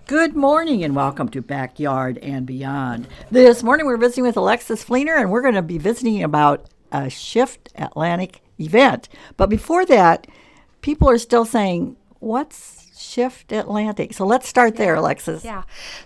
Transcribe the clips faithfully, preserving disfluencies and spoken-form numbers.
Good morning and welcome to Backyard and Beyond. This morning we're visiting with Alexis Fleener and we're going to be visiting about a Shift Atlantic event. But before that, people are still saying, what's Shift Atlantic? So let's start there, Alexis. Yeah.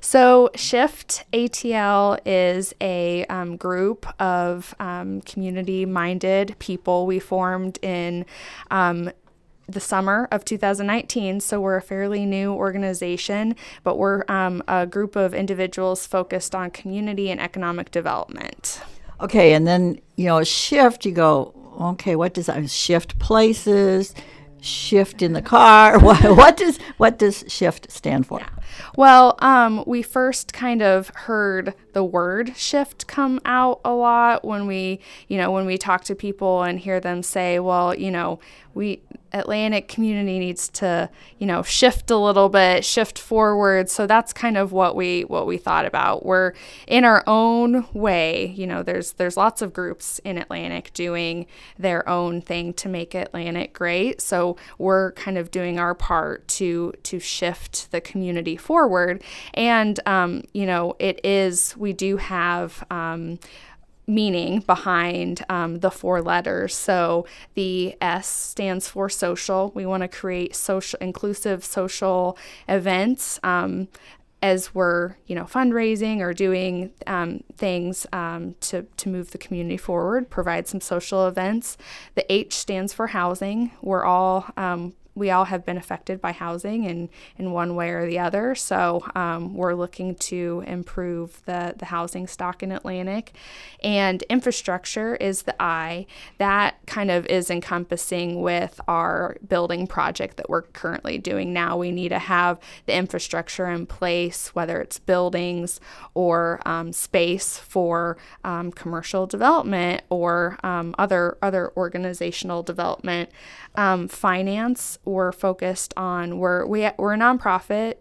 So Shift A T L is a um, group of um, community-minded people we formed in um, the summer of two thousand nineteen. So we're a fairly new organization, but we're um, a group of individuals focused on community and economic development. Okay, and then, you know, shift, you go, okay, what does that shift places, shift in the car? what, what does what does shift stand for? Yeah. Well, um, we first kind of heard the word shift come out a lot when we, you know, when we talk to people and hear them say, well, you know, we Atlantic community needs to, you know, shift a little bit, shift forward. So that's kind of what we what we thought about. We're in our own way, you know, there's there's lots of groups in Atlantic doing their own thing to make Atlantic great. So we're kind of doing our part to to shift the community forward. And um, you know, it is we do have um meaning behind um, the four letters. So the S stands for social. We want to create social, inclusive social events um, as we're, you know, fundraising or doing um, things um, to, to move the community forward, provide some social events. The H stands for housing. We're all um, We all have been affected by housing in, in one way or the other. So um, we're looking to improve the, the housing stock in Atlantic. And infrastructure is the I. That kind of is encompassing with our building project that we're currently doing now. We need to have the infrastructure in place, whether it's buildings or um, space for um, commercial development or um, other, other organizational development. Um, finance, we're focused on, we're, we, we're a nonprofit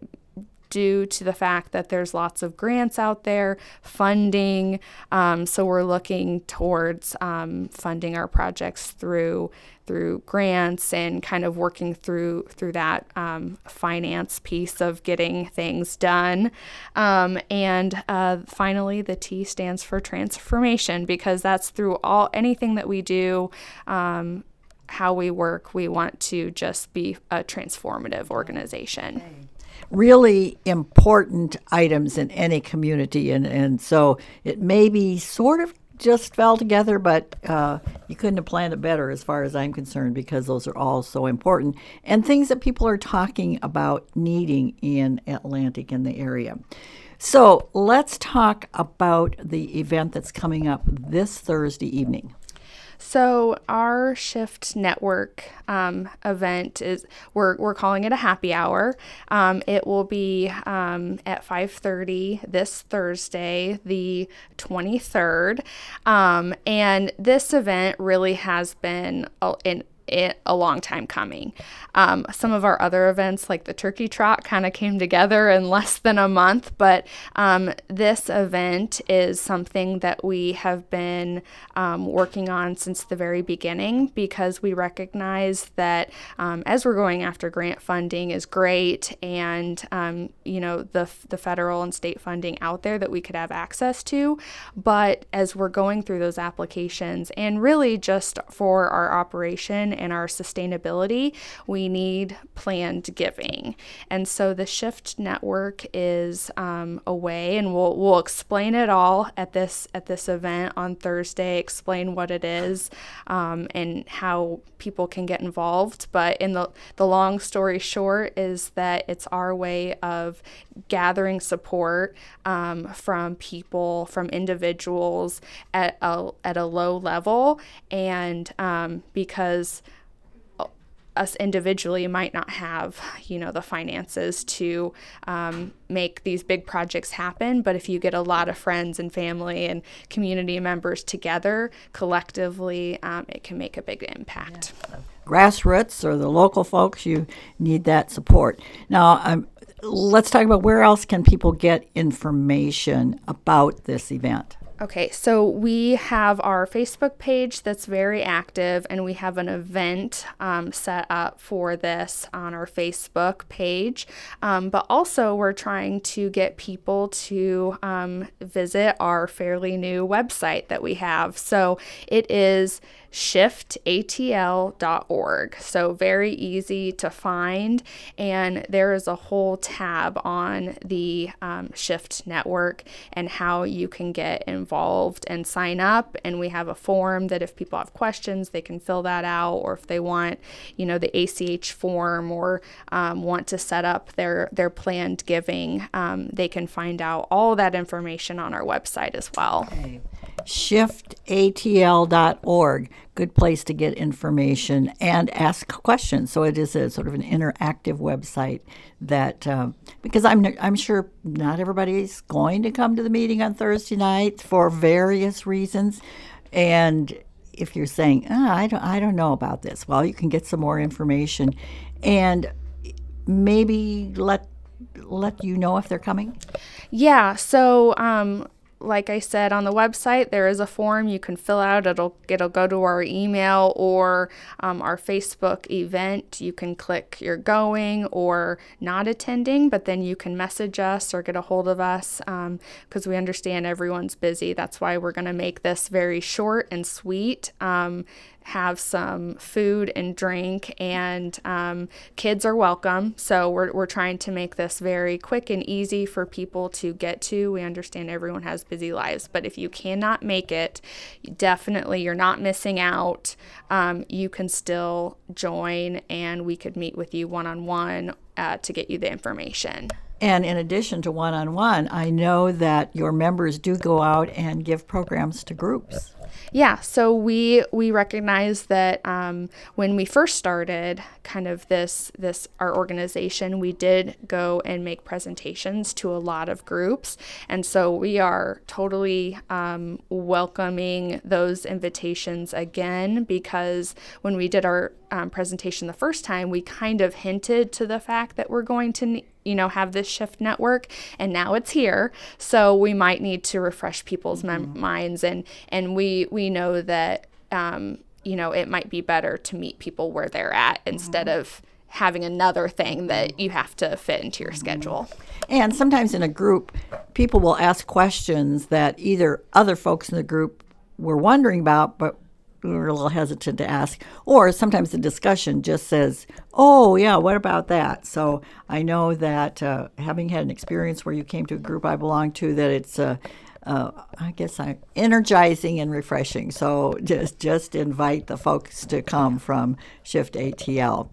due to the fact that there's lots of grants out there, funding, um, so we're looking towards um, funding our projects through through grants and kind of working through through that um, finance piece of getting things done. Um, and uh, finally, the T stands for transformation, because that's through all anything that we do, um, how we work, we want to just be a transformative organization. Really important items in any community, and, and so it maybe sort of just fell together, but uh, you couldn't have planned it better as far as I'm concerned, because those are all so important and things that people are talking about needing in Atlantic in the area. So let's talk about the event that's coming up this Thursday evening. So our Shift Network um, event is we're we're calling it a happy hour. Um, it will be um, at five thirty this Thursday, the twenty-third, um, and this event really has been a, an it a long time coming. Um, some of our other events, like the Turkey Trot, kind of came together in less than a month, but um, this event is something that we have been um, working on since the very beginning, because we recognize that um, as we're going after grant funding is great, and um, you know the the federal and state funding out there that we could have access to, but as we're going through those applications, and really just for our operation and our sustainability, we need planned giving. And so the Shift Network is um, a way, and we'll we'll explain it all at this at this event on Thursday, explain what it is um, and how people can get involved. But in the, the long story short is that it's our way of gathering support um, from people, from individuals at a, at a low level, and um, because us individually might not have, you know, the finances to um, make these big projects happen. But if you get a lot of friends and family and community members together collectively, um, it can make a big impact. Yeah. Grassroots or the local folks, you need that support. Now, um, let's talk about where else can people get information about this event. Okay, so we have our Facebook page that's very active, and we have an event um, set up for this on our Facebook page. Um, but also, we're trying to get people to um, visit our fairly new website that we have. So it is shift A T L dot org. So very easy to find, and there is a whole tab on the um, Shift network and how you can get involved and sign up. And we have a form that if people have questions, they can fill that out, or if they want, you know, the A C H form, or um, want to set up their their planned giving, um, they can find out all that information on our website as well. Okay. shift A T L dot org. Good place to get information and ask questions. So it is a sort of an interactive website that, uh, because I'm I'm sure not everybody's going to come to the meeting on Thursday night for various reasons, and if you're saying, oh, I don't I don't know about this, well, you can get some more information, and maybe let let you know if they're coming. Yeah. So. Um, Like I said, on the website, there is a form you can fill out. It'll it'll go to our email or um, our Facebook event. You can click you're going or not attending, but then you can message us or get a hold of us because um, we understand everyone's busy. That's why we're going to make this very short and sweet. Um, have some food and drink, and um, kids are welcome. So we're, we're trying to make this very quick and easy for people to get to. We understand everyone has busy lives, but if you cannot make it, definitely you're not missing out. Um, you can still join, and we could meet with you one-on-one uh, to get you the information. And in addition to one-on-one, I know that your members do go out and give programs to groups. Yeah, so we we recognize that um, when we first started kind of this this our organization, we did go and make presentations to a lot of groups, and so we are totally um, welcoming those invitations again, because when we did our um, presentation the first time, we kind of hinted to the fact that we're going to you know, have this Shift network, and now it's here. So we might need to refresh people's mm-hmm. mem- minds, and and we we know that um, you know, it might be better to meet people where they're at mm-hmm. instead of having another thing that you have to fit into your mm-hmm. schedule. And sometimes in a group, people will ask questions that either other folks in the group were wondering about, but we were a little hesitant to ask, or sometimes the discussion just says, oh, yeah, what about that? So I know that uh, having had an experience where you came to a group I belong to, that it's, uh, uh, I guess, uh, energizing and refreshing. So just, just invite the folks to come from Shift A T L.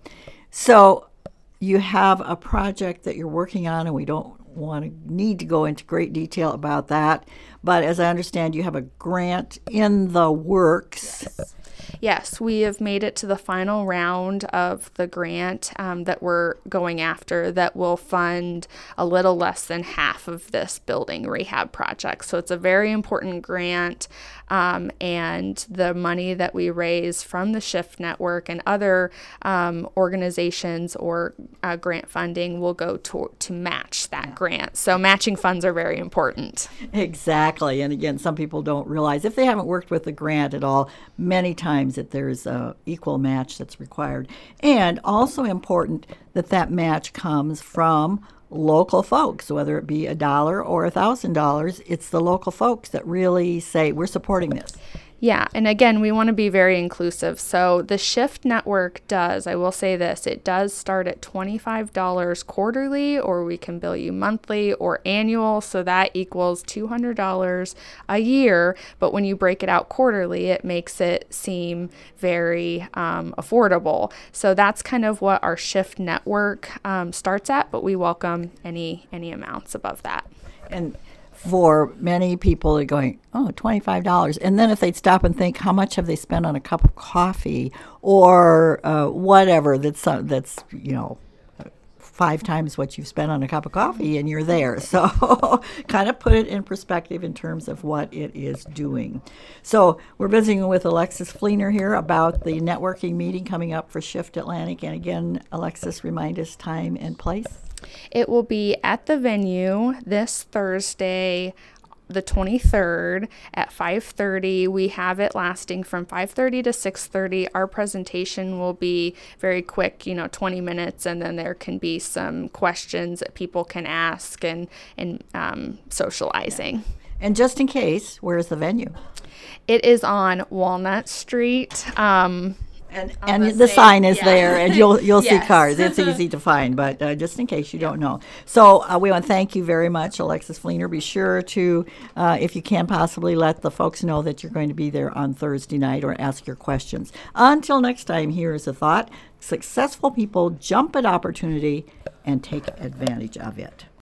So you have a project that you're working on, and we don't want to need to go into great detail about that, but as I understand, you have a grant in the works. Yes. Yes, we have made it to the final round of the grant um, that we're going after that will fund a little less than half of this building rehab project. So it's a very important grant, um, and the money that we raise from the Shift Network and other um, organizations or uh, grant funding will go to, to match that yeah. grant. So matching funds are very important. Exactly. And again, some people don't realize, if they haven't worked with the grant at all, many times that there's a equal match that's required. And also important that that match comes from local folks, whether it be a dollar or a thousand dollars. It's the local folks that really say, we're supporting this. Yeah, and again, we want to be very inclusive. So the Shift Network does, I will say this, it does start at twenty-five dollars quarterly, or we can bill you monthly or annual, so that equals two hundred dollars a year. But when you break it out quarterly, it makes it seem very um, affordable. So that's kind of what our Shift Network um, starts at, but we welcome any any amounts above that. And for many people, they're going, oh, twenty-five dollars. And then if they'd stop and think, how much have they spent on a cup of coffee or uh, whatever that's, uh, that's you know, five times what you've spent on a cup of coffee, and you're there. So kind of put it in perspective in terms of what it is doing. So we're visiting with Alexis Fleener here about the networking meeting coming up for Shift Atlantic. And again, Alexis, remind us time and place. It will be at the venue this Thursday, the twenty-third at five thirty. We have it lasting from five thirty to six thirty. Our presentation will be very quick, you know, twenty minutes, and then there can be some questions that people can ask and, and um, socializing. And just in case, where's the venue? It is on Walnut Street. Um, And, On and the the, same- sign is yeah. there, and you'll you'll see Yes. cars. It's easy to find, but uh, just in case you don't know. So uh, we want to thank you very much, Alexis Fleener. Be sure to, uh, if you can possibly, let the folks know that you're going to be there on Thursday night or ask your questions. Until next time, here is a thought. Successful people jump at opportunity and take advantage of it.